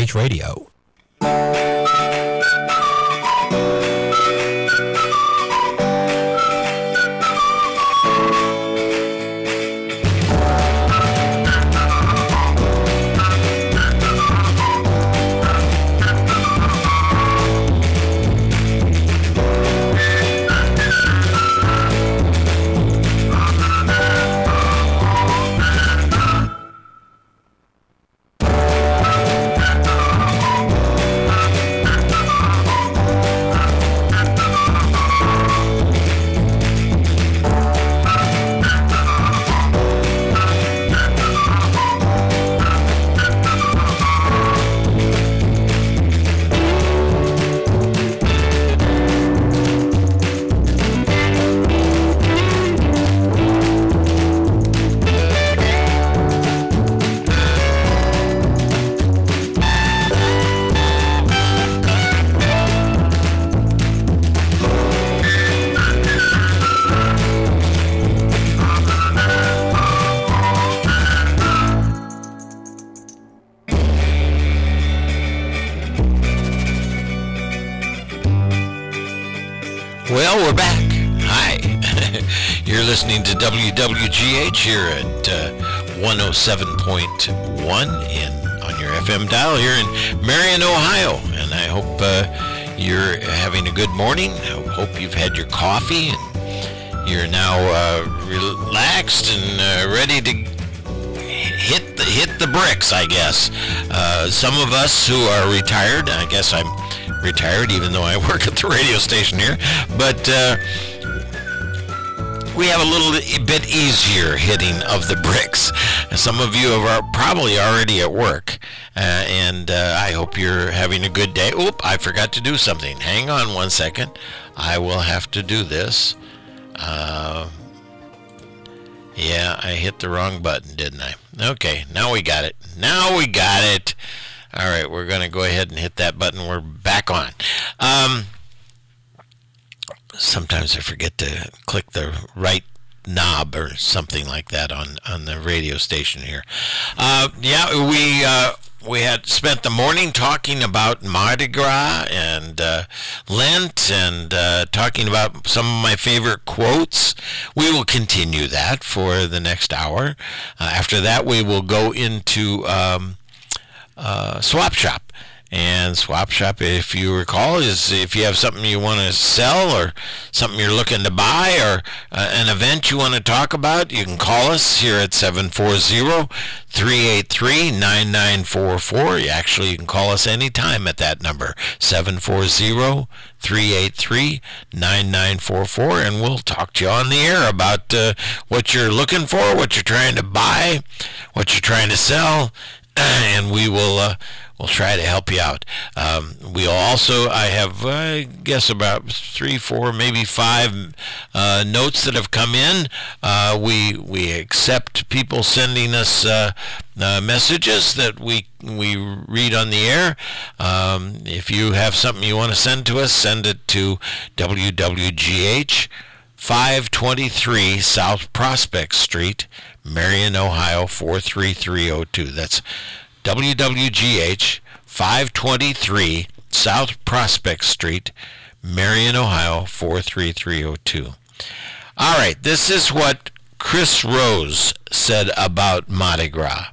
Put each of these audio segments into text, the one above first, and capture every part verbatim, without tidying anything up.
H Radio. Well, we're back. Hi. You're listening to W W G H here at uh, one oh seven point one in on your F M dial here in Marion, Ohio. And I hope uh, you're having a good morning. I hope you've had your coffee and you're now uh, relaxed and uh, ready to hit the, hit the bricks, I guess. Uh, some of us who are retired, I guess I'm retired even though I work at the radio station here, but uh, we have a little bit easier hitting of the bricks. Some of you are probably already at work, uh, and uh, I hope you're having a good day. Oop, I forgot to do something. Hang on one second. I will have to do this. Uh, yeah, I hit the wrong button, didn't I? Okay, now we got it. Now we got it. All right, we're going to go ahead and hit that button. We're back on. Um, sometimes I forget to click the right knob or something like that on, on the radio station here. Uh, yeah, we uh, we had spent the morning talking about Mardi Gras and uh, Lent and uh, talking about some of my favorite quotes. We will continue that for the next hour. Uh, after that, we will go into Um, Uh, Swap Shop. And Swap Shop, if you recall, is if you have something you want to sell or something you're looking to buy or uh, an event you want to talk about, you can call us here at seven four zero, three eight three, nine nine four four. Actually, you can call us anytime at that number, seven four zero, three eight three, nine nine four four, and we'll talk to you on the air about uh, what you're looking for, what you're trying to buy, what you're trying to sell, and we will uh, we'll try to help you out. Um, we'll also, I have, I guess, about three, four, maybe five uh, notes that have come in. Uh, we we accept people sending us uh, uh, messages that we we read on the air. Um, if you have something you want to send to us, send it to W W G H, five twenty-three South Prospect Street, Marion, Ohio, four three three oh two. That's W W G H, five twenty-three South Prospect Street, Marion, Ohio, four three three oh two. All right, this is what Chris Rose said about Mardi Gras.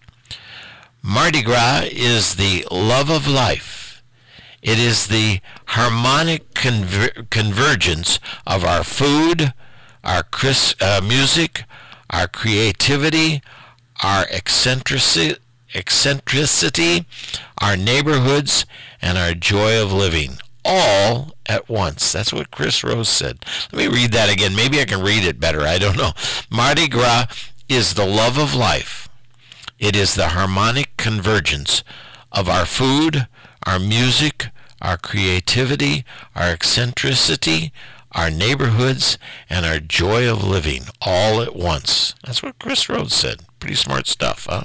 Mardi Gras is the love of life. It is the harmonic conver- convergence of our food, our cris- uh, music, our creativity, our eccentricity, eccentricity, our neighborhoods, and our joy of living, all at once. That's what Chris Rose said. Let me read that again. Maybe I can read it better. I don't know. Mardi Gras is the love of life. It is the harmonic convergence of our food, our music, our creativity, our eccentricity, our neighborhoods, and our joy of living all at once. That's what Chris Rhodes said. Pretty smart stuff, huh?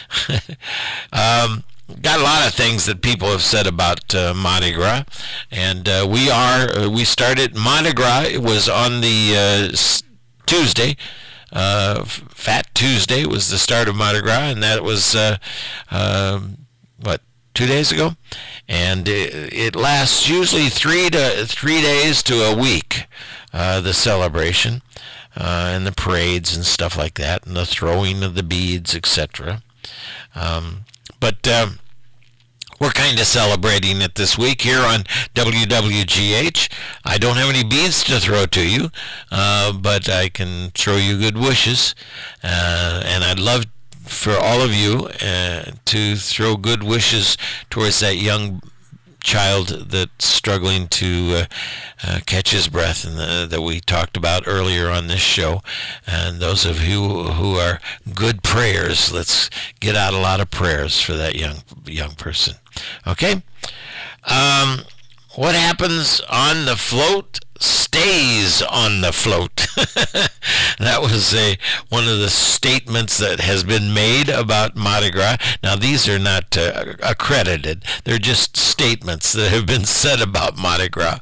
um, got a lot of things that people have said about uh, Mardi Gras, and uh, we are, uh, we started Mardi Gras. It was on the uh, Tuesday. Uh, Fat Tuesday was the start of Mardi Gras, and that was, uh, um, what, two days ago, and it, it lasts usually three to three days to a week. Uh, the celebration uh, and the parades and stuff like that, and the throwing of the beads, et cetera. Um, but um, we're kind of celebrating it this week here on W W G H. I don't have any beads to throw to you, uh, but I can throw you good wishes, uh, and I'd love for all of you uh, to throw good wishes towards that young child that's struggling to uh, uh, catch his breath, and the, that we talked about earlier on this show. And those of you who are good prayers, let's get out a lot of prayers for that young young person. Okay? Um, what happens on the float stays on the float. That was a one of the statements that has been made about Mardi Gras. Now, these are not uh, accredited. They're just statements that have been said about Mardi Gras.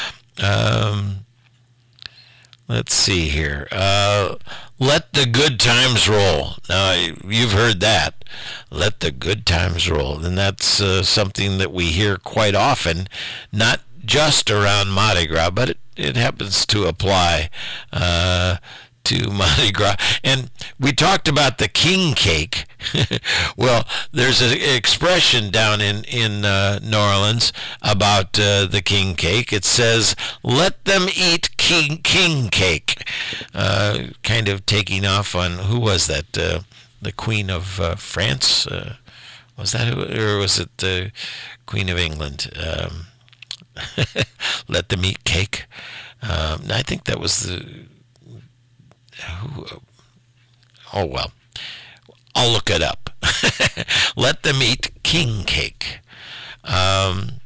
Um, let's see here. Uh, let the good times roll. Now, you've heard that. Let the good times roll. And that's uh, something that we hear quite often, not just around Mardi Gras, but it, it happens to apply uh, to Mardi Gras. And we talked about the king cake. Well, there's an expression down in, in uh, New Orleans about uh, the king cake. It says, let them eat king, king cake. Uh, kind of taking off on, who was that? Uh, the Queen of uh, France? Uh, was that who, or was it the Queen of England? Um, let them eat cake. Um, I think that was the. Who, oh well, I'll look it up. Let them eat king cake. Um,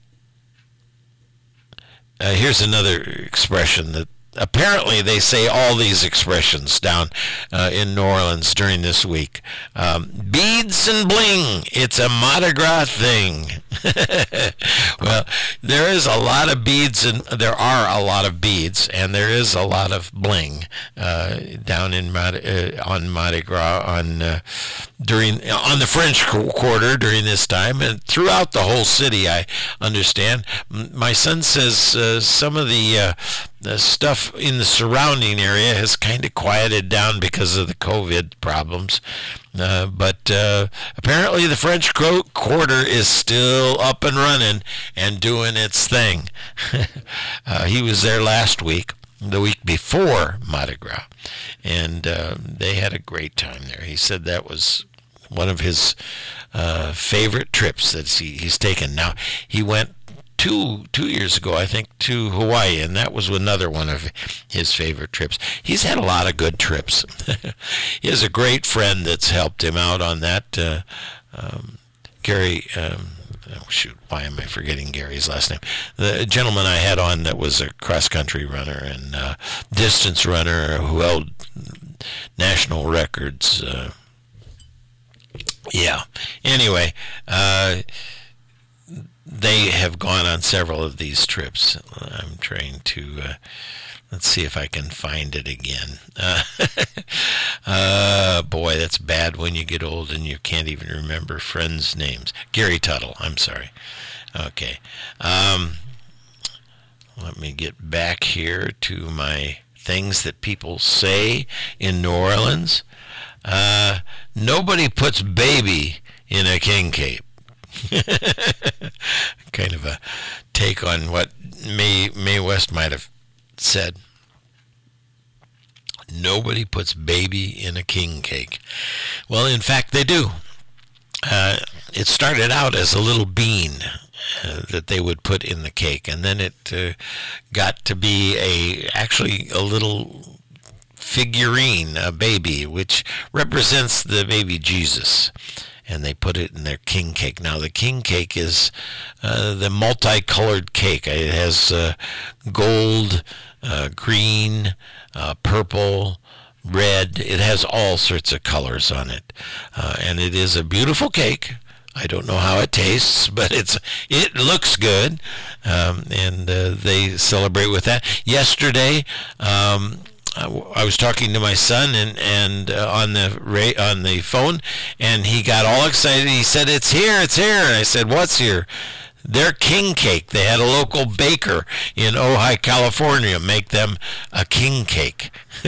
uh, here's another expression that apparently they say all these expressions down uh, in New Orleans during this week. Um, beads and bling, it's a Mardi Gras thing. Well, there is a lot of beads, and there are a lot of beads, and there is a lot of bling uh, down in Mardi, uh, on Mardi Gras on uh, during on the French Quarter during this time, and throughout the whole city. I understand. My son says uh, some of the uh, the stuff in the surrounding area has kind of quieted down because of the COVID problems. Uh, but uh, apparently the French Quarter is still up and running and doing its thing. uh, he was there last week, the week before Mardi Gras, and uh, they had a great time there. He said that was one of his uh, favorite trips that he, he's taken. Now, he went Two two years ago, I think, to Hawaii, and that was another one of his favorite trips. He's had a lot of good trips. He has a great friend that's helped him out on that. Uh, um, Gary, um, oh shoot, why am I forgetting Gary's last name? The gentleman I had on that was a cross-country runner and uh, distance runner who held national records. Uh, yeah. Anyway, uh, they have gone on several of these trips. I'm trying to, uh, let's see if I can find it again. Uh, uh, boy, that's bad when you get old and you can't even remember friends' names. Gary Tuttle, I'm sorry. Okay. Um, let me get back here to my things that people say in New Orleans. Uh, nobody puts baby in a king cape. Kind of a take on what Mae, Mae West might have said. Nobody puts baby in a king cake. Well, in fact, they do. Uh, it started out as a little bean uh, that they would put in the cake, and then it uh, got to be a actually a little figurine, a baby, which represents the baby Jesus. And they put it in their king cake. Now, the king cake is uh, the multicolored cake. It has uh, gold, uh, green, uh, purple, red. It has all sorts of colors on it. Uh, and it is a beautiful cake. I don't know how it tastes, but it's it looks good. Um, and uh, they celebrate with that. Yesterday, um, I, I was talking to my son and and uh, on the ra- on the phone, and he got all excited. He said, "It's here! It's here!" And I said, "What's here?" Their king cake. They had a local baker in Ojai, California, make them a king cake.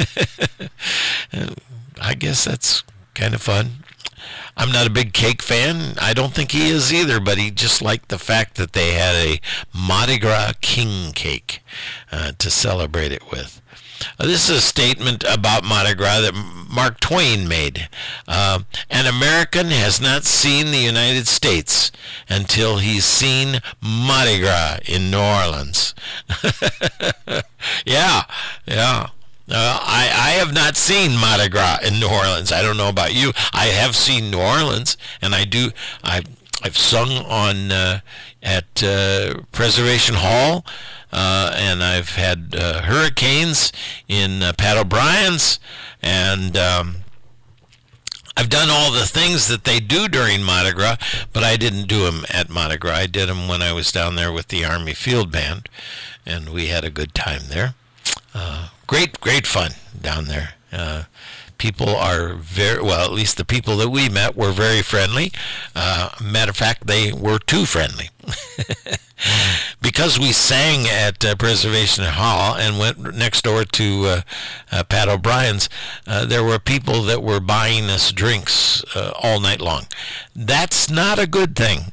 I guess that's kind of fun. I'm not a big cake fan. I don't think he is either, but he just liked the fact that they had a Mardi Gras king cake uh, to celebrate it with. Uh, this is a statement about Mardi Gras that Mark Twain made. Uh, An American has not seen the United States until he's seen Mardi Gras in New Orleans. yeah, yeah. Uh, I, I have not seen Mardi Gras in New Orleans. I don't know about you. I have seen New Orleans, and I do. I I've sung on uh, at uh, Preservation Hall, uh, and I've had uh, hurricanes in uh, Pat O'Brien's, and um, I've done all the things that they do during Mardi Gras, but I didn't do them at Mardi Gras. I did them when I was down there with the Army Field Band, and we had a good time there. Uh, great, great fun down there. Uh, people are very, well, at least the people that we met were very friendly. Uh, matter of fact, they were too friendly. Because we sang at uh, Preservation Hall and went next door to uh, uh, Pat O'Brien's, uh, there were people that were buying us drinks uh, all night long. That's not a good thing.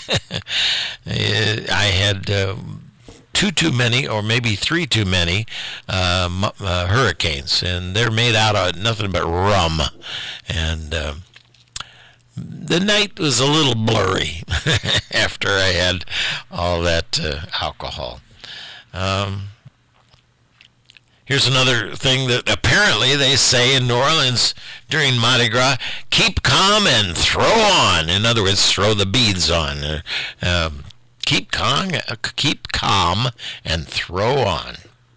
I had... Uh, two too many, or maybe three too many uh, uh, hurricanes, and they're made out of nothing but rum. And uh, the night was a little blurry after I had all that uh, alcohol. Um, here's another thing that apparently they say in New Orleans during Mardi Gras: keep calm and throw on. In other words, throw the beads on. Uh, um, Keep calm, keep calm, and throw on.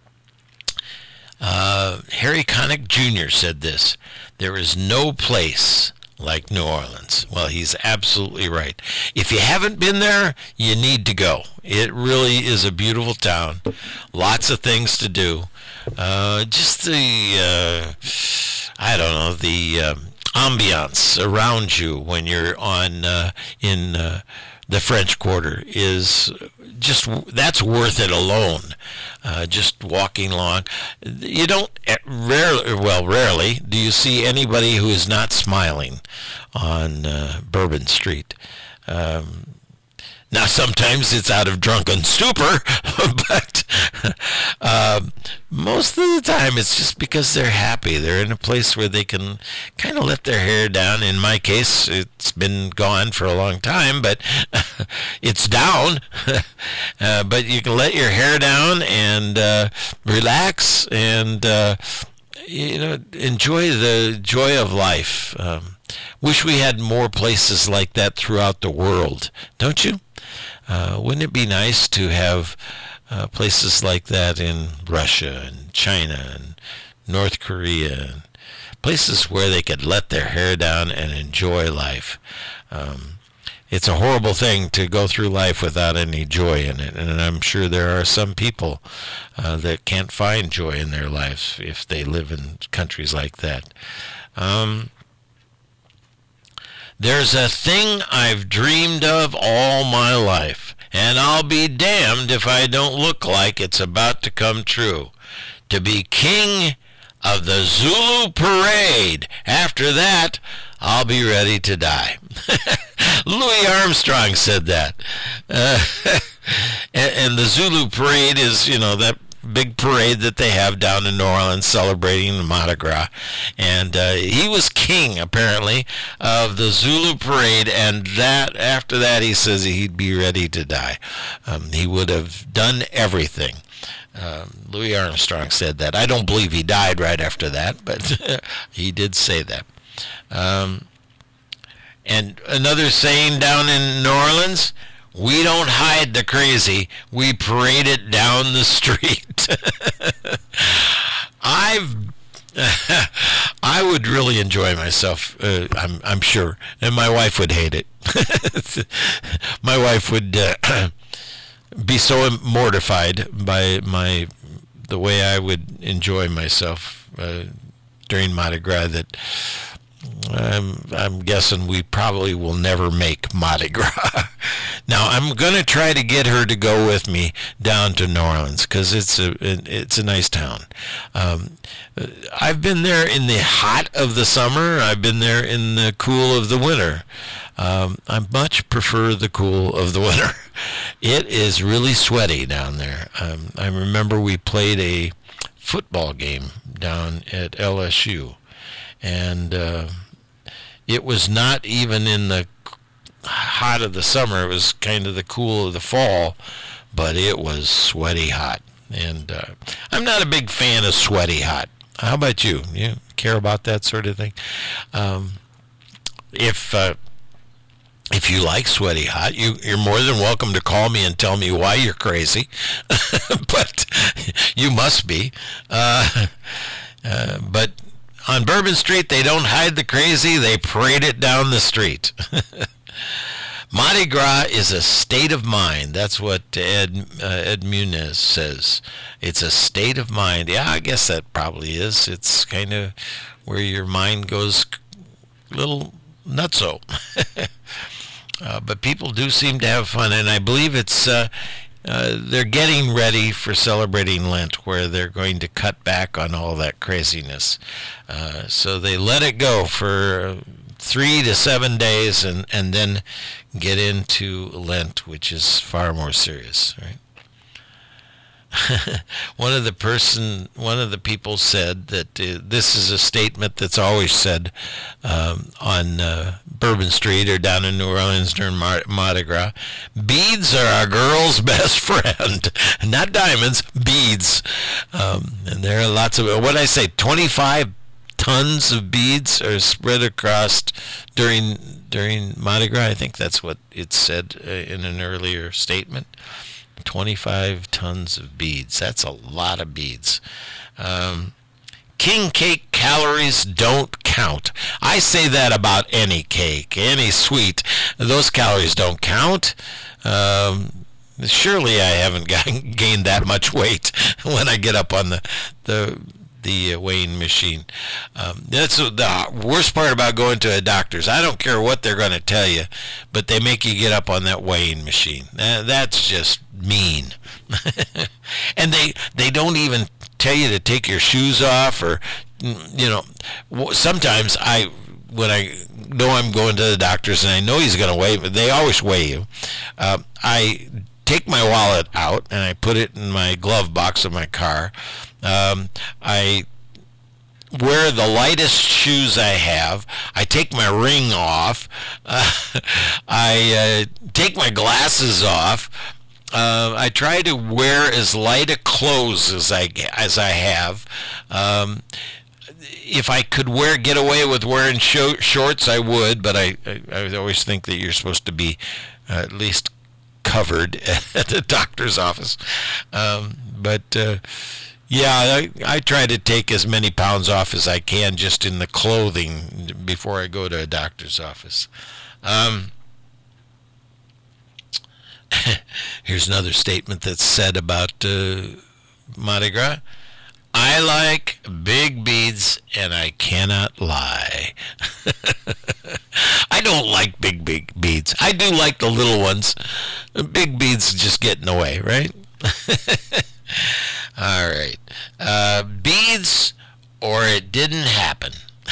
Uh, Harry Connick Junior said this: there is no place like New Orleans. Well, he's absolutely right. If you haven't been there, you need to go. It really is a beautiful town. Lots of things to do. Uh, just the, uh, I don't know, the um, ambiance around you when you're on uh, in uh, the French Quarter is just, that's worth it alone. Uh, just walking along, you don't rarely, well, rarely do you see anybody who is not smiling on uh, Bourbon Street. Um, Now, sometimes it's out of drunken stupor, but um, most of the time it's just because they're happy. They're in a place where they can kind of let their hair down. In my case, it's been gone for a long time, but it's down. uh, but you can let your hair down and uh, relax and, uh, you know, enjoy the joy of life. Um, wish we had more places like that throughout the world, don't you? Uh, wouldn't it be nice to have uh, places like that in Russia and China and North Korea, and places where they could let their hair down and enjoy life? Um, it's a horrible thing to go through life without any joy in it, and I'm sure there are some people uh, that can't find joy in their lives if they live in countries like that. Um, There's a thing I've dreamed of all my life, and I'll be damned if I don't look like it's about to come true. To be king of the Zulu parade. After that, I'll be ready to die. Louis Armstrong said that. Uh, and, and the Zulu parade is, you know, that big parade that they have down in New Orleans celebrating the Mardi Gras. And uh, he was king, apparently, of the Zulu parade, and that after that he says he'd be ready to die. Um, he would have done everything. Um, Louis Armstrong said that. I don't believe he died right after that, but he did say that. Um, and another saying down in New Orleans: we don't hide the crazy, we parade it down the street. I've, I would really enjoy myself, uh, I'm, I'm sure, and my wife would hate it. My wife would uh, be so mortified by my, the way I would enjoy myself uh, during Mardi Gras that I'm, I'm guessing we probably will never make Mardi Gras. Now, I'm going to try to get her to go with me down to New Orleans because it's a it's a nice town. Um, I've been there in the hot of the summer. I've been there in the cool of the winter. Um, I much prefer the cool of the winter. It is really sweaty down there. Um, I remember we played a football game down at L S U, and uh, it was not even in the hot of the summer. It was kind of the cool of the fall, but it was sweaty hot. And uh, I'm not a big fan of sweaty hot. How about you? You care about that sort of thing? Um, if uh, if you like sweaty hot, you, you're more than welcome to call me and tell me why you're crazy. But you must be. Uh, uh, but on Bourbon Street, they don't hide the crazy. They parade it down the street. Mardi Gras is a state of mind. That's what Ed uh, Ed Munez says. It's a state of mind. Yeah, I guess that probably is. It's kind of where your mind goes a little nutso. uh, but people do seem to have fun, and I believe it's uh, uh, they're getting ready for celebrating Lent, where they're going to cut back on all that craziness. Uh, so they let it go for three to seven days, and, and then get into Lent, which is far more serious, right? one of the person, one of the people said that uh, this is a statement that's always said um, on uh, Bourbon Street or down in New Orleans during Mar- Mardi Gras. Beads are a girl's best friend, not diamonds, beads. Um, and there are lots of, what did I say, twenty-five tons of beads are spread across during during Mardi Gras. I think that's what it said uh, in an earlier statement. twenty-five tons of beads. That's a lot of beads. Um, king cake calories don't count. I say that about any cake, any sweet. Those calories don't count. Um, surely I haven't gotten, gained that much weight when I get up on the the the weighing machine. Um, that's the worst part about going to a doctor's. I don't care what they're going to tell you, but they make you get up on that weighing machine. That, that's just mean. And they they don't even tell you to take your shoes off, or, you know, sometimes I, when I know I'm going to the doctor's and I know he's going to weigh, they always weigh you. Uh, I take my wallet out and I put it in my glove box of my car. Um, I wear the lightest shoes I have. I take my ring off. Uh, I uh, take my glasses off. Uh, I try to wear as light a clothes as I as I have. Um, if I could wear get away with wearing sh- shorts, I would. But I, I I always think that you're supposed to be uh, at least covered at the doctor's office. Um, but uh, yeah, I, I try to take as many pounds off as I can just in the clothing before I go to a doctor's office. Um, here's another statement that's said about uh, Mardi Gras. I like big beads, and I cannot lie. I don't like big, big beads. I do like the little ones. Big beads just get in the way, right? All right. Uh, beads, or it didn't happen.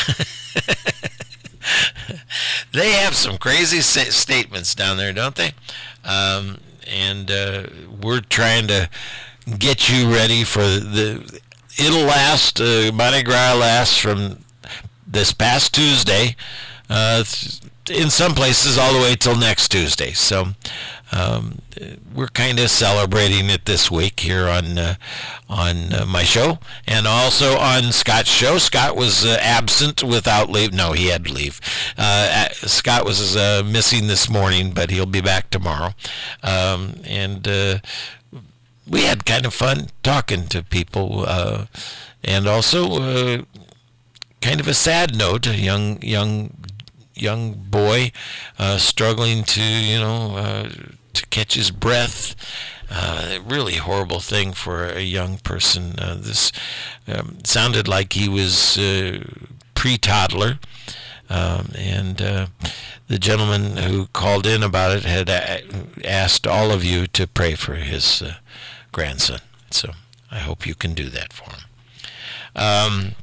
They have some crazy st- statements down there, don't they? Um, and uh, we're trying to get you ready for the... It'll last, uh, Mardi Gras lasts from this past Tuesday, uh, in some places all the way till next Tuesday. So um, we're kind of celebrating it this week here on uh, on uh, my show, and also on Scott's show. Scott was uh, absent without leave. No, he had to leave. Uh, Scott was uh, missing this morning, but he'll be back tomorrow. Um, and uh, we had kind of fun talking to people, uh, and also uh, kind of a sad note. A young young young boy uh, struggling to, you know, uh, to catch his breath. Uh, really horrible thing for a young person. Uh, this um, sounded like he was uh, pre-toddler. Um, and uh, the gentleman who called in about it had a- asked all of you to pray for his uh, grandson. So I hope you can do that for him. Um,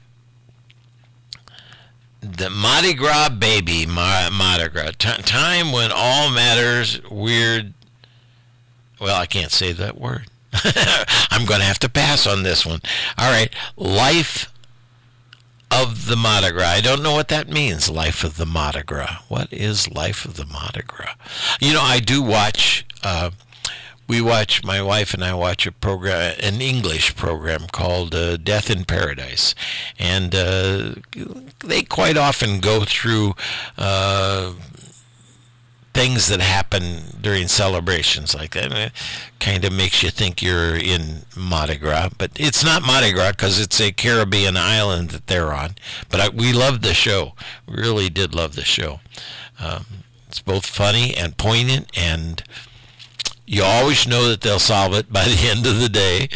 the Mardi Gras baby, Mar- Mardi Gras, T- time when all matters weird. Well, I can't say that word. I'm going to have to pass on this one. All right, life of the Mardi Gras. I don't know what that means, life of the Mardi Gras. What is life of the Mardi Gras? You know, I do watch, uh, we watch, my wife and I watch a program, an English program called uh, Death in Paradise. And uh, they quite often go through uh, things that happen during celebrations like that. And it kind of makes you think you're in Mardi Gras, but it's not Mardi Gras because it's a Caribbean island that they're on. But I, we loved the show. We really did love the show. Um, it's both funny and poignant, and you always know that they'll solve it by the end of the day.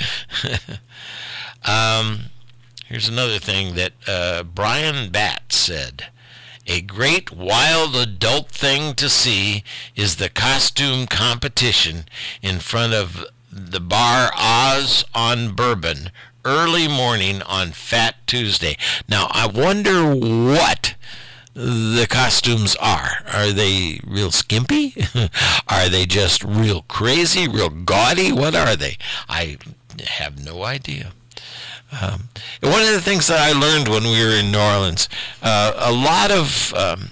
um, here's another thing that uh, Brian Batt said. A great wild adult thing to see is the costume competition in front of the bar Oz on Bourbon early morning on Fat Tuesday. Now, I wonder what the costumes are. Are they real skimpy? Are they just real crazy, real gaudy? What are they? I have no idea. Um, one of the things that I learned when we were in New Orleans, uh, a lot of um,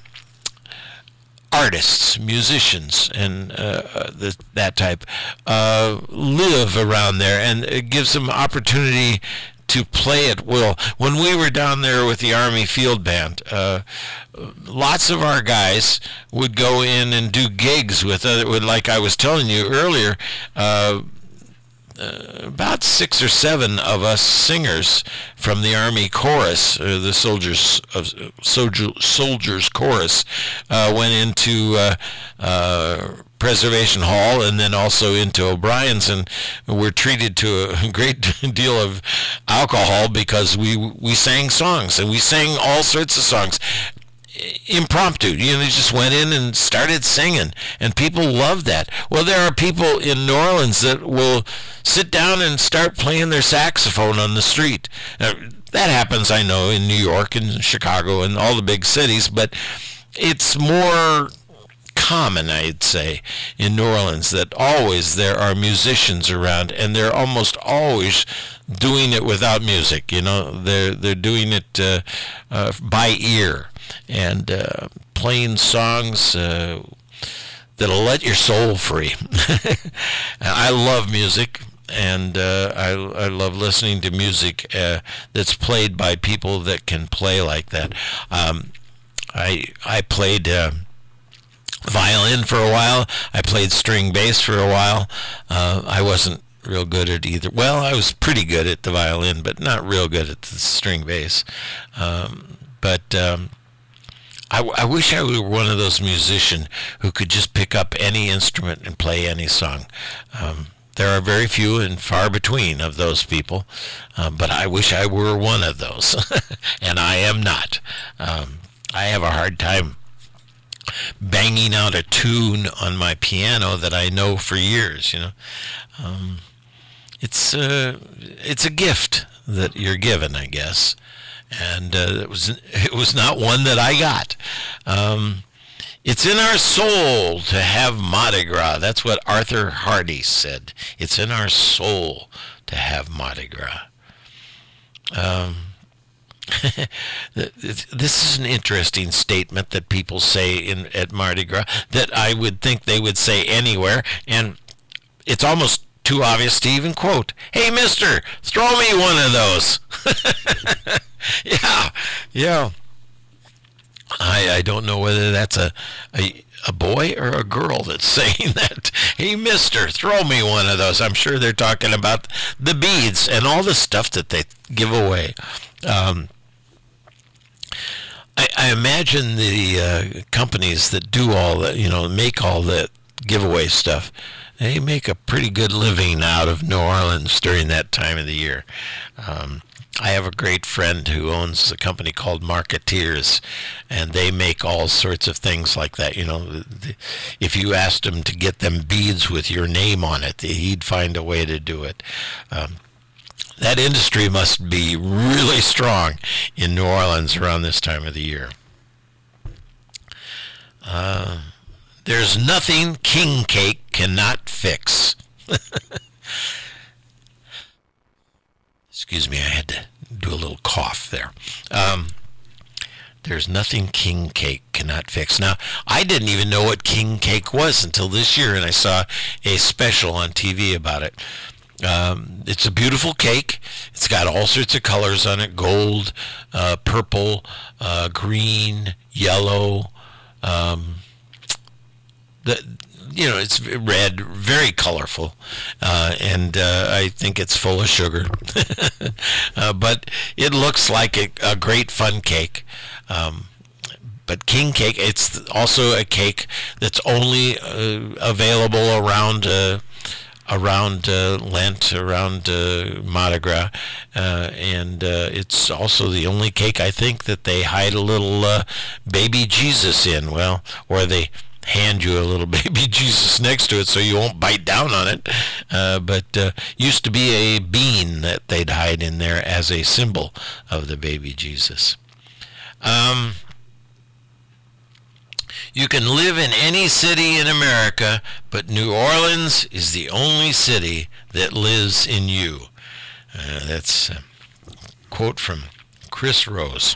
artists, musicians, and uh, the, that type uh, live around there, and it gives them opportunity to play at will. When we were down there with the Army Field Band, uh, lots of our guys would go in and do gigs with, uh, with like I was telling you earlier, uh, Uh, about six or seven of us singers from the Army Chorus, uh, the soldiers of uh, soldier, soldiers Chorus, uh, went into uh, uh, Preservation Hall and then also into O'Brien's, and were treated to a great deal of alcohol because we we sang songs, and we sang all sorts of songs. Impromptu, you know, they just went in and started singing, and people love that. Well, there are people in New Orleans that will sit down and start playing their saxophone on the street. Now, that happens, I know, in New York and Chicago and all the big cities, but it's more common, I'd say, in New Orleans that always there are musicians around, and they're almost always doing it without music. You know, they're they're doing it uh, uh, by ear and uh, playing songs uh, that'll let your soul free. I love music, and uh, I I love listening to music uh, that's played by people that can play like that. Um, I I played. Uh, violin for a while. I played string bass for a while. Uh, I wasn't real good at either. Well, I was pretty good at the violin, but not real good at the string bass. Um, but um, I, I wish I were one of those musicians who could just pick up any instrument and play any song. Um, there are very few and far between of those people, uh, but I wish I were one of those, and I am not. Um, I have a hard time banging out a tune on my piano that I know for years. You know, um, it's uh, it's a gift that you're given, I guess, and uh, it was it was not one that I got. Um, it's in our soul to have Mardi Gras. That's what Arthur Hardy said. It's in our soul to have Mardi Gras. Um, This is an interesting statement that people say in at Mardi Gras that I would think they would say anywhere, and it's almost too obvious to even quote. Hey, mister, throw me one of those. yeah, yeah. I, I don't know whether that's a, a a boy or a girl that's saying that. Hey, mister, throw me one of those. I'm sure they're talking about the beads and all the stuff that they give away. Um, I, I imagine the uh, companies that do all that, you know, make all that giveaway stuff. They make a pretty good living out of New Orleans during that time of the year. Um, I have a great friend who owns a company called Marketeers, and they make all sorts of things like that. You know, if you asked him to get them beads with your name on it, he'd find a way to do it. Um, that industry must be really strong in New Orleans around this time of the year. Uh, there's nothing king cake cannot fix. Excuse me, I had to do a little cough there. Um, there's nothing king cake cannot fix. Now, I didn't even know what king cake was until this year, and I saw a special on T V about it. Um, it's a beautiful cake. It's got all sorts of colors on it: gold, uh, purple, uh, green, yellow. Um, the you know, it's red, very colorful, uh, and uh, I think it's full of sugar. uh, but it looks like a, a great fun cake. Um, but king cake, it's also a cake that's only uh, available around uh, around uh, Lent, around uh, Mardi Gras, uh, and uh, it's also the only cake, I think, that they hide a little uh, baby Jesus in. Well, or they hand you a little baby Jesus next to it so you won't bite down on it. Uh, but uh, used to be a bean that they'd hide in there as a symbol of the baby Jesus. Um, you can live in any city in America, but New Orleans is the only city that lives in you. Uh, that's a quote from Chris Rose.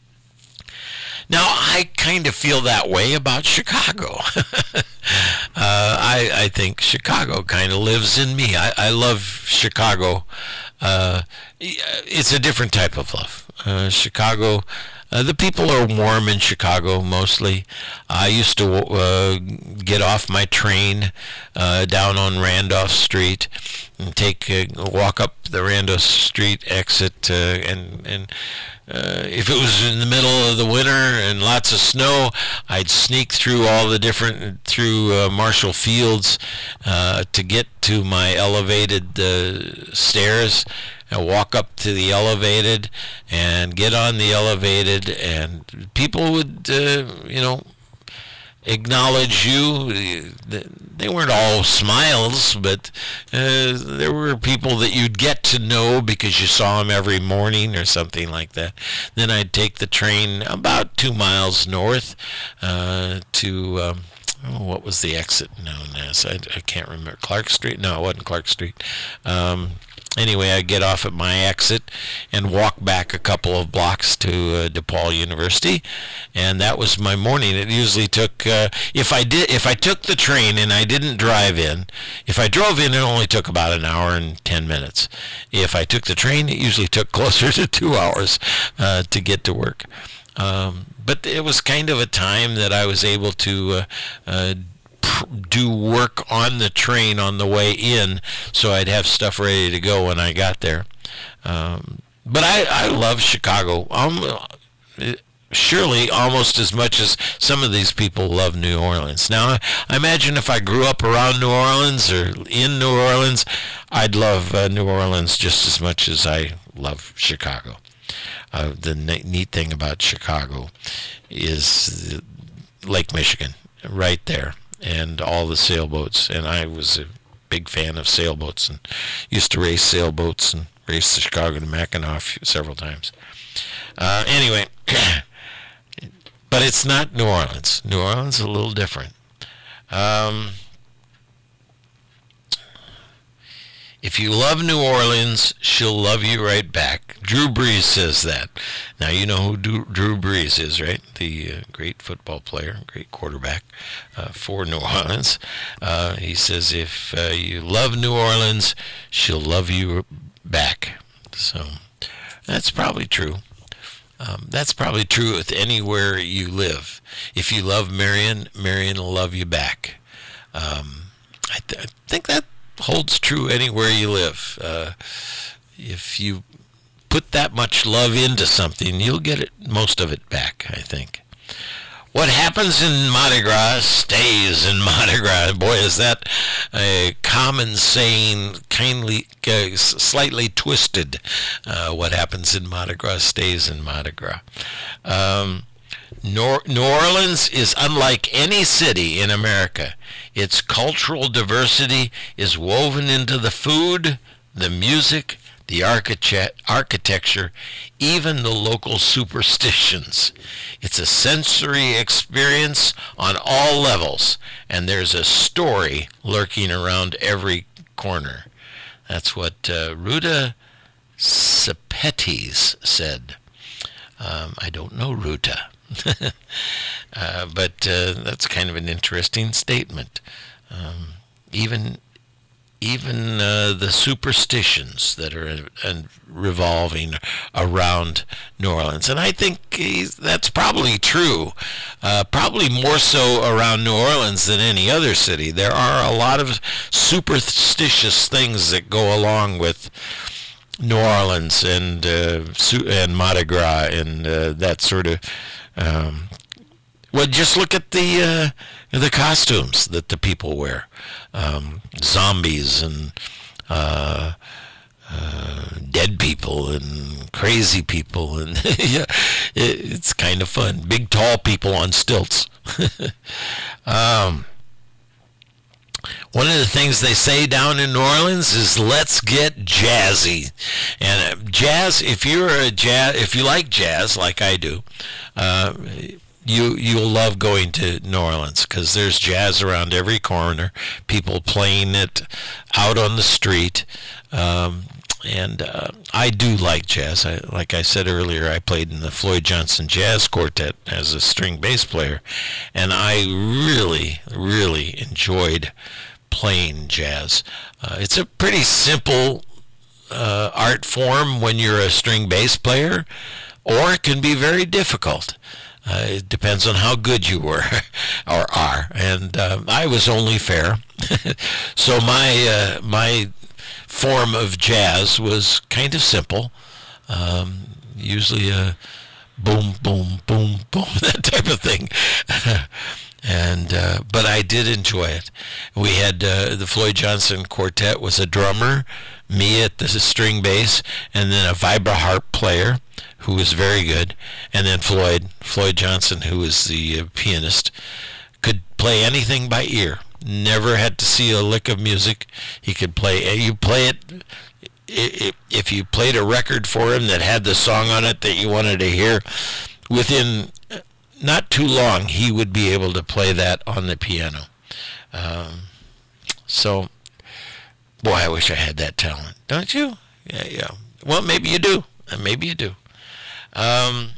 Now, I kind of feel that way about Chicago. uh, I, I think Chicago kind of lives in me. I, I love Chicago. Uh, it's a different type of love. Uh, Chicago, uh, the people are warm in Chicago mostly. I used to uh, get off my train uh, down on Randolph Street and take a walk up the Randolph Street exit, uh, and and uh, if it was in the middle of the winter and lots of snow, I'd sneak through all the different through uh, Marshall Fields uh, to get to my elevated uh, stairs, and walk up to the elevated and get on the elevated, and people would uh, you know acknowledge you. They weren't all smiles, but uh, there were people that you'd get to know because you saw them every morning or something like that. Then I'd take the train about two miles north uh, to um, oh, what was the exit known as? I, I can't remember. Clark Street? No, it wasn't Clark Street. Um, Anyway, I get off at my exit and walk back a couple of blocks to uh, DePaul University, and that was my morning. It usually took uh, if I did if I took the train and I didn't drive in. If I drove in, it only took about an hour and ten minutes. If I took the train, it usually took closer to two hours uh, to get to work. Um, but it was kind of a time that I was able to Uh, uh, do work on the train on the way in, so I'd have stuff ready to go when I got there. Um, but I, I love Chicago. Um, surely almost as much as some of these people love New Orleans. Now, I imagine if I grew up around New Orleans or in New Orleans, I'd love uh, New Orleans just as much as I love Chicago. Uh, the ne- neat thing about Chicago is Lake Michigan, right there, and all the sailboats. And I was a big fan of sailboats and used to race sailboats and race the Chicago to Mackinac several times. Uh, anyway, but it's not New Orleans. New Orleans is a little different. Um, if you love New Orleans, she'll love you right back. Drew Brees says that. Now, you know who Drew Brees is, right? The uh, great football player, great quarterback uh, for New Orleans. Uh, he says, if uh, you love New Orleans, she'll love you back. So that's probably true. Um, that's probably true with anywhere you live. If you love Marion, Marion will love you back. Um, I, th- I think that holds true anywhere you live. Uh, if you put that much love into something, you'll get it, most of it back, I think. What happens in Mardi Gras stays in Mardi Gras. Boy, is that a common saying, kindly, uh, slightly twisted. Uh, what happens in Mardi Gras stays in Mardi Gras. Um, New Orleans is unlike any city in America. Its cultural diversity is woven into the food, the music, the architecture, even the local superstitions. It's a sensory experience on all levels, and there's a story lurking around every corner. That's what uh, Ruta Sepetys said. Um, I don't know Ruta. uh, but uh, that's kind of an interesting statement. Um, even even uh, the superstitions that are uh, revolving around New Orleans. And I think that's probably true, uh, probably more so around New Orleans than any other city. There are a lot of superstitious things that go along with New Orleans and uh, and Mardi Gras and uh, that sort of. Um, well, just look at the uh, the costumes that the people wear, um, zombies and uh, uh, dead people and crazy people, and yeah, it, it's kind of fun. Big tall people on stilts. um, One of the things they say down in New Orleans is "Let's get jazzy," and uh, jazz. If you're a jazz, if you like jazz like I do, uh, you you'll love going to New Orleans because there's jazz around every corner. People playing it out on the street, um, and uh, I do like jazz. I, like I said earlier, I played in the Floyd Johnson Jazz Quartet as a string bass player, and I really, really enjoyed playing jazz. Uh, it's a pretty simple uh, art form when you're a string bass player, or it can be very difficult. Uh, it depends on how good you were or are, and uh, I was only fair. So my uh, my form of jazz was kind of simple, um, usually a boom, boom, boom, boom, that type of thing. And uh, but I did enjoy it. We had uh, the Floyd Johnson Quartet was a drummer, me at the string bass, and then a vibra-harp player who was very good, and then Floyd Floyd Johnson, who was the uh, pianist, could play anything by ear. Never had to see a lick of music. He could play. You play it. If you played a record for him that had the song on it that you wanted to hear, within not too long, he would be able to play that on the piano. Um, so, boy, I wish I had that talent. Don't you? Yeah, yeah. Well, maybe you do. Maybe you do. Um,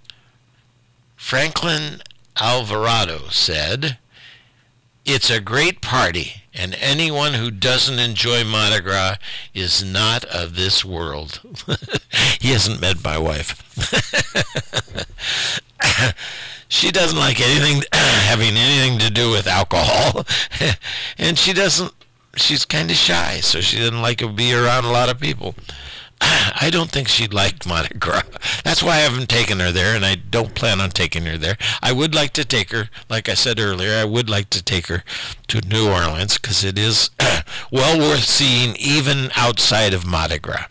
Franklin Alvarado said, "It's a great party, and anyone who doesn't enjoy Mardi Gras is not of this world." He hasn't met my wife. She doesn't like anything having anything to do with alcohol, and she doesn't. She's kind of shy, so she doesn't like to be around a lot of people. I don't think she'd like Mardi Gras. That's why I haven't taken her there, and I don't plan on taking her there. I would like to take her, like I said earlier, I would like to take her to New Orleans, because it is well worth seeing even outside of Mardi Gras.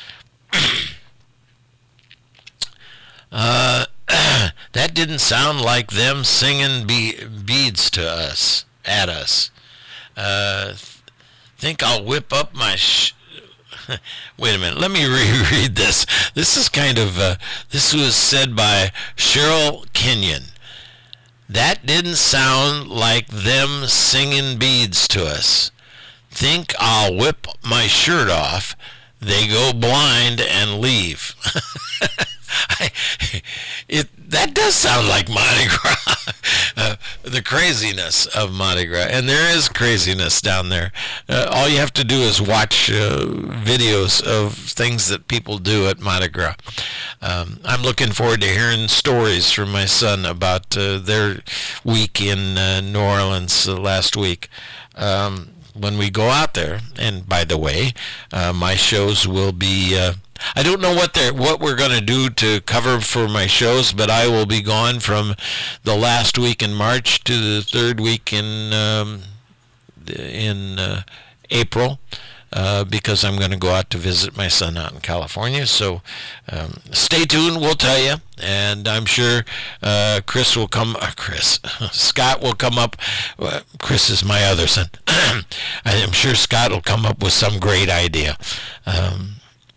uh, that didn't sound like them singing be- beads to us, at us. Uh, think I'll whip up my... Sh- Wait a minute, let me reread this. This is kind of, uh, this was said by Cheryl Kenyon. That didn't sound like them singing beads to us. Think I'll whip my shirt off. They go blind and leave. I, it that does sound like Mardi Gras, uh, the craziness of Mardi Gras, and there is craziness down there. Uh, all you have to do is watch uh, videos of things that people do at Mardi Gras. Um, I'm looking forward to hearing stories from my son about uh, their week in uh, New Orleans uh, last week. Um, when we go out there, and by the way, uh, my shows will be uh, I don't know what they're what we're going to do to cover for my shows, but I will be gone from the last week in March to the third week in um, in uh, April. Uh, because I'm going to go out to visit my son out in California. So um, stay tuned, we'll tell you. And I'm sure uh, Chris will come, uh, Chris, Scott will come up. Uh, Chris is my other son. I'm sure Scott will come up with some great idea. Um,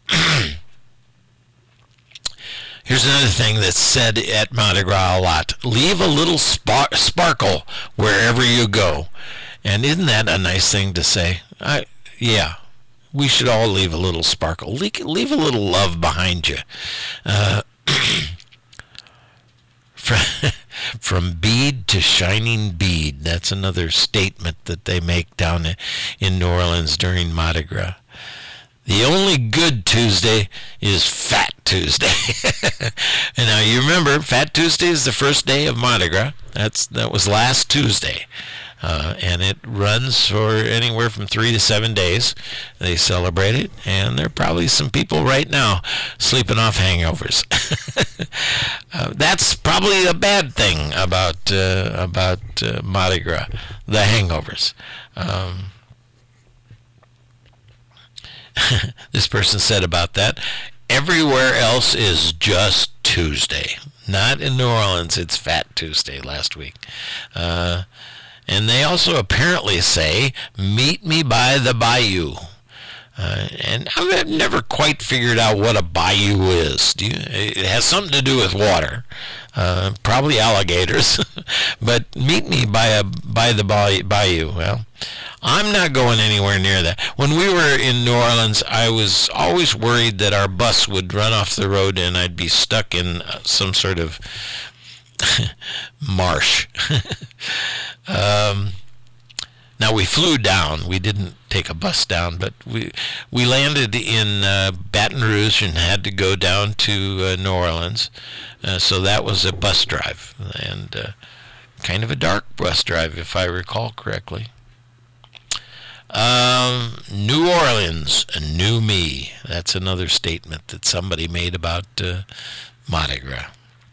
Here's another thing that's said at Mardi Gras a lot. Leave a little spark- sparkle wherever you go. And isn't that a nice thing to say? I, yeah. We should all leave a little sparkle. Leave, leave a little love behind you. Uh, from bead to shining bead. That's another statement that they make down in New Orleans during Mardi Gras. The only good Tuesday is Fat Tuesday. And now you remember, Fat Tuesday is the first day of Mardi Gras. That's that was last Tuesday. Uh, and it runs for anywhere from three to seven days. They celebrate it, and there are probably some people right now sleeping off hangovers. uh, that's probably a bad thing about uh, about uh, Mardi Gras, the hangovers. Um, this person said about that, everywhere else is just Tuesday. Not in New Orleans, it's Fat Tuesday last week. Uh, And they also apparently say, meet me by the bayou. Uh, and I've never quite figured out what a bayou is. Do you, it has something to do with water, uh, probably alligators. But meet me by a by the bayou. Well, I'm not going anywhere near that. When we were in New Orleans, I was always worried that our bus would run off the road and I'd be stuck in some sort of marsh. um, now we flew down. We didn't take a bus down, but we we landed in uh, Baton Rouge and had to go down to uh, New Orleans. Uh, so that was a bus drive, and uh, kind of a dark bus drive, if I recall correctly. Um, New Orleans, a new me. That's another statement that somebody made about uh, Mardi Gras.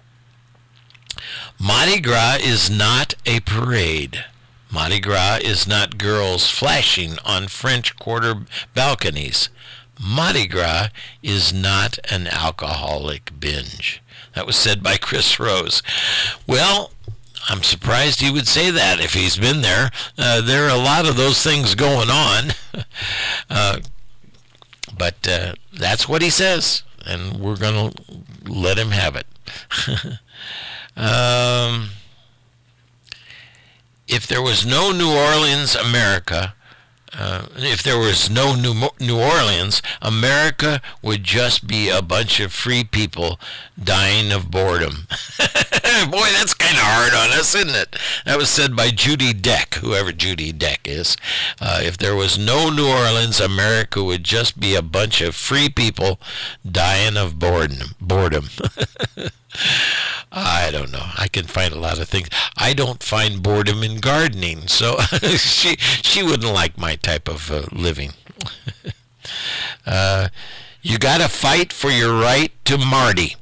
Mardi Gras is not a parade. Mardi Gras is not girls flashing on French Quarter balconies. Mardi Gras is not an alcoholic binge. That was said by Chris Rose. Well, I'm surprised he would say that if he's been there. Uh, there are a lot of those things going on. uh, but uh, that's what he says, and we're going to let him have it. um, if there was no New Orleans, America, uh, if there was no New, New Orleans, America would just be a bunch of free people dying of boredom. Boy, that's kind of hard on us, isn't it? That was said by Judy Deck, whoever Judy Deck is. Uh, if there was no New Orleans, America would just be a bunch of free people dying of boredom. boredom. I don't know. I can find a lot of things. I don't find boredom in gardening, so she she wouldn't like my type of uh, living. uh, you got to fight for your right to Marty.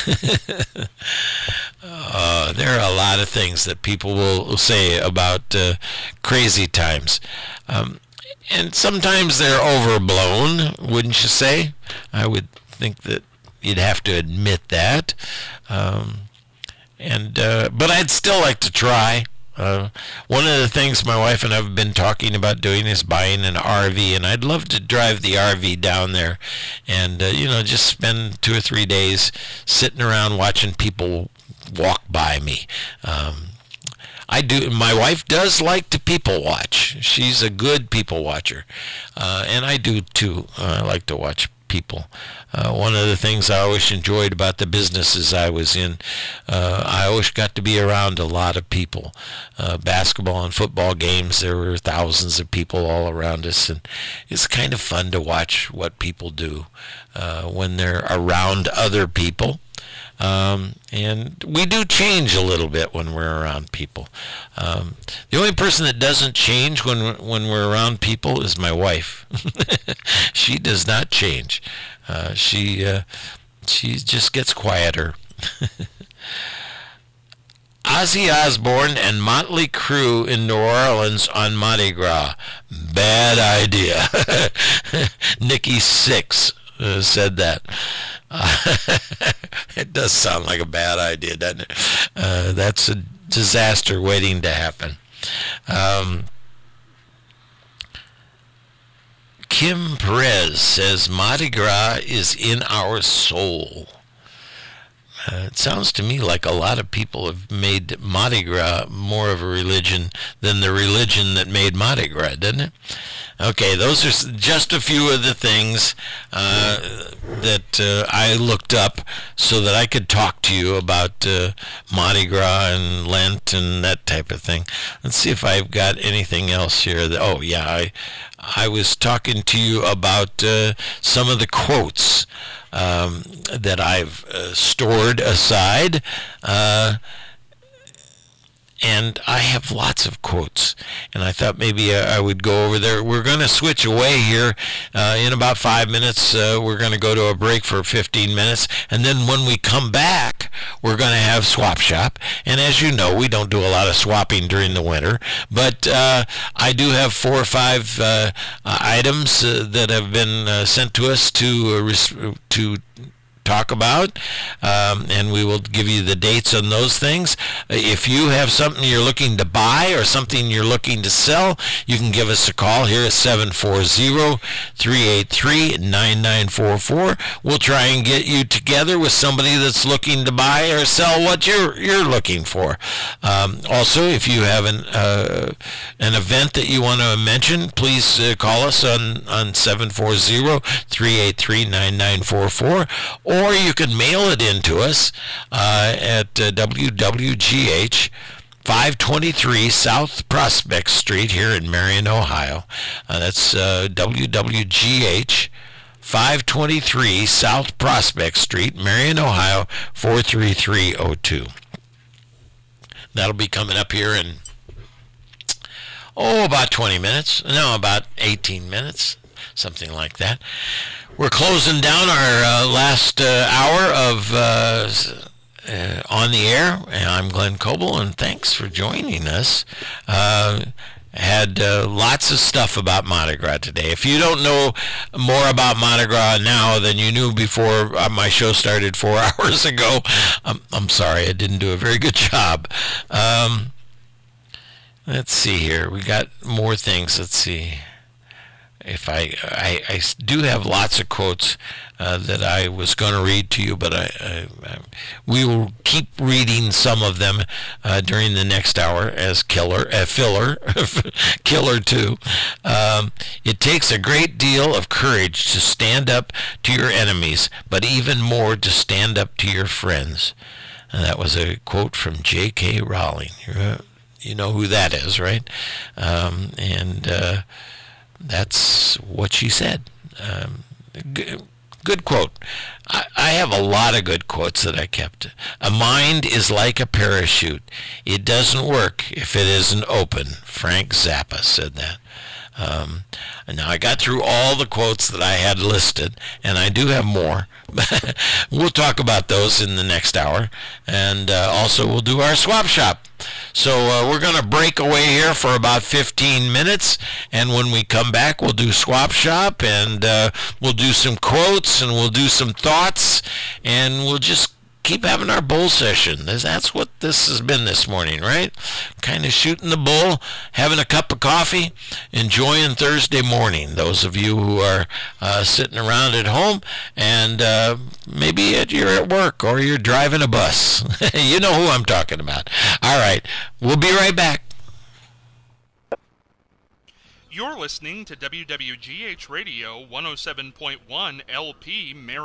uh, there are a lot of things that people will say about uh, crazy times. Um, and sometimes they're overblown, wouldn't you say? I would think that you'd have to admit that. Um, and uh, but I'd still like to try. Uh, one of the things my wife and I have been talking about doing is buying an R V, and I'd love to drive the R V down there and, uh, you know, just spend two or three days sitting around watching people walk by me. Um, I do. My wife does like to people watch. She's a good people watcher, uh, and I do too. Uh, I like to watch people. Uh, one of the things I always enjoyed about the businesses I was in, uh, I always got to be around a lot of people. Uh, basketball and football games, there were thousands of people all around us, and it's kind of fun to watch what people do uh, when they're around other people. Um, and we do change a little bit when we're around people. Um, the only person that doesn't change when when we're around people is my wife. She does not change. Uh, she uh, she just gets quieter. Ozzy Osbourne and Motley Crue in New Orleans on Mardi Gras. Bad idea. Nikki Six uh, said that. Uh, it does sound like a bad idea, doesn't it? Uh, that's a disaster waiting to happen. Um, Kim Perez says Mardi Gras is in our soul. Uh, it sounds to me like a lot of people have made Mardi Gras more of a religion than the religion that made Mardi Gras, doesn't it? Okay, those are just a few of the things uh, that uh, I looked up so that I could talk to you about uh, Mardi Gras and Lent and that type of thing. Let's see if I've got anything else here. That, oh, yeah, I, I was talking to you about uh, some of the quotes um, that I've uh, stored aside. Uh, and I have lots of quotes, and I thought maybe I would go over there. We're going to switch away here uh, in about five minutes. Uh, we're going to go to a break for fifteen minutes, and then when we come back, we're going to have Swap Shop. And as you know, we don't do a lot of swapping during the winter, but uh, I do have four or five uh, uh, items uh, that have been uh, sent to us to uh, res- to talk about, um, and we will give you the dates on those things. If you have something you're looking to buy or something you're looking to sell, you can give us a call here at seven four zero, three eight three, nine nine four four. We'll try and get you together with somebody that's looking to buy or sell what you're you're looking for. Um, also, if you have an uh, an event that you want to mention, please uh, call us on, on seven four zero, three eight three, nine nine four four, or you can mail it in to us uh, at uh, W W G H, five twenty-three South Prospect Street here in Marion, Ohio. Uh, that's uh, W W G H, five twenty-three South Prospect Street, Marion, Ohio, four three three oh two. That'll be coming up here in, oh, about twenty minutes. No, about eighteen minutes. Something like that. We're closing down our uh, last uh, hour of uh, uh, On the Air, and I'm Glenn Coble, and thanks for joining us. Uh, had uh, lots of stuff about Mardi Gras today. If you don't know more about Mardi Gras now than you knew before uh, my show started four hours ago, I'm, I'm sorry, I didn't do a very good job. Um, let's see here. We got more things. Let's see. If I, I, I do have lots of quotes uh, that I was going to read to you, but I, I, I, we will keep reading some of them uh, during the next hour as killer, uh, filler, killer too. Um, it takes a great deal of courage to stand up to your enemies, but even more to stand up to your friends. And that was a quote from J K. Rowling. You know who that is, right? Um, and uh, that's what she said. Um, g- good quote. I, I have a lot of good quotes that I kept. A mind is like a parachute. It doesn't work if it isn't open. Frank Zappa said that. Um, and now I got through all the quotes that I had listed, and I do have more. We'll talk about those in the next hour, and uh, also we'll do our swap shop. So uh, we're going to break away here for about fifteen minutes, and when we come back, we'll do swap shop, and uh, we'll do some quotes, and we'll do some thoughts, and we'll just keep having our bull session. That's what this has been this morning, right? Kind of shooting the bull, having a cup of coffee, enjoying Thursday morning. Those of you who are uh, sitting around at home, and uh, maybe you're at work or you're driving a bus. You know who I'm talking about. All right, we'll be right back. You're listening to W W G H Radio one oh seven point one L P Marion.